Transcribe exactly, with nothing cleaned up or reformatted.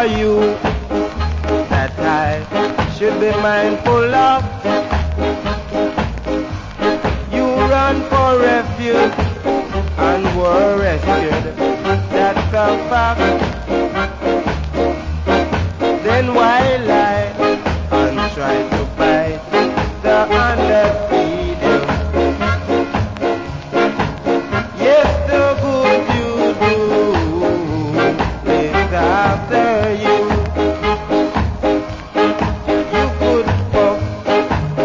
you that I should be mindful of. You run for refuge and were rescued. That's a fact.